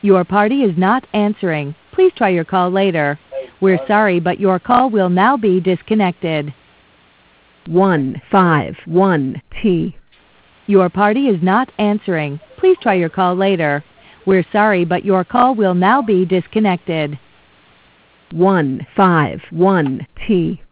Your party is not answering. Please try your call later. We're sorry, but your call will now be disconnected. 151T. Your party is not answering. Please try your call later. We're sorry, but your call will now be disconnected. 151T.